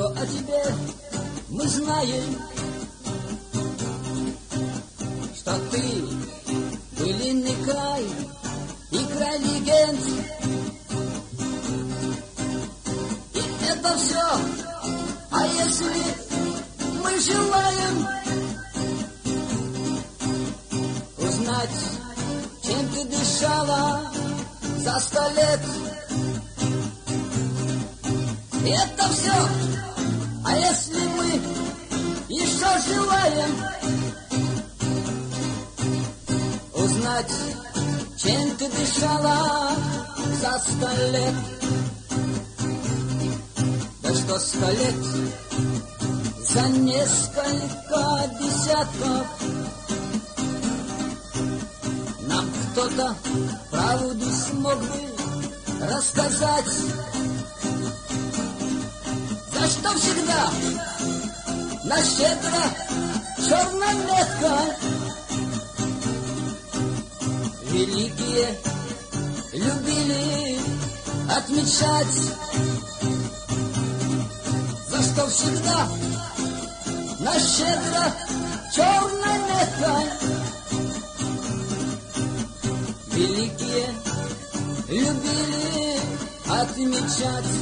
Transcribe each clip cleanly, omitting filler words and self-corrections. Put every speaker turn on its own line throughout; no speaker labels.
что о тебе мы знаем, что ты былинный край и край легенд. И это все, а если мы желаем узнать, чем ты дышала за 100 лет. И это все, а если мы еще желаем узнать, чем ты дышала за 100 лет. Да что 100 лет за несколько десятков. Нам кто-то правду смог бы рассказать, за что всегда на щедро черная метка. Великие любили отмечать, за что всегда на щедро черная метка. Великие любили отмечать.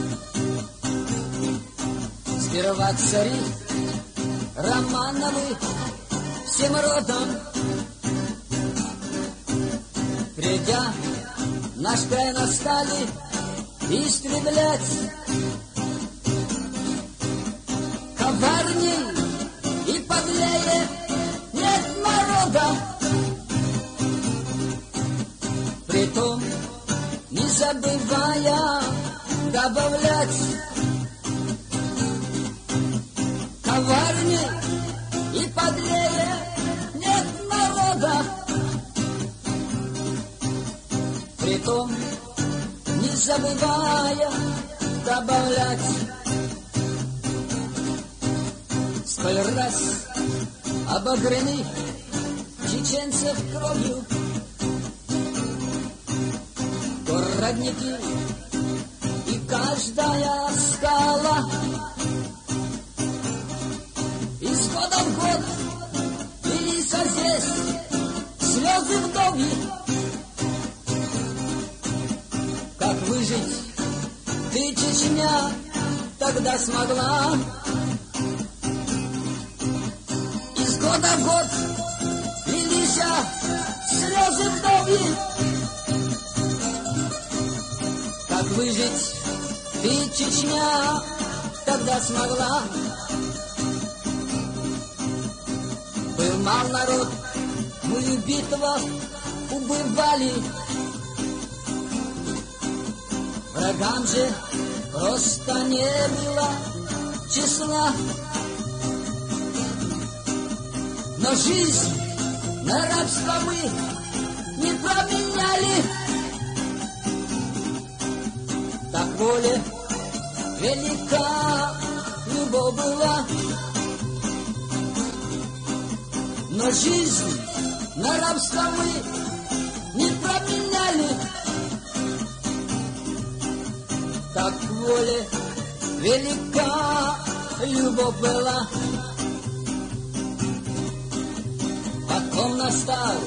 Сперва цари Романовы всем родом, придя наш край, настали истреблять. Коварней и подлее нет народа, притом не забывая добавлять. Коварней и подлее нет народа, притом не забывая добавлять. Сколь раз обогрены чеченцев кровью городники и каждая скала. Из года в год лились здесь слезы вдовьи. Как выжить ты, Чечня, тогда смогла? Из года в год лились слезы вдовьи. Как выжить ты, Чечня, тогда смогла? Был мал народ, мы в битвах убывали. Врагам же просто не было числа. Но жизнь на рабство мы не променяли. Так воля велика любовь была. Но жизнь на рабство мы не променяли. Так воля велика любовь была. Потом настал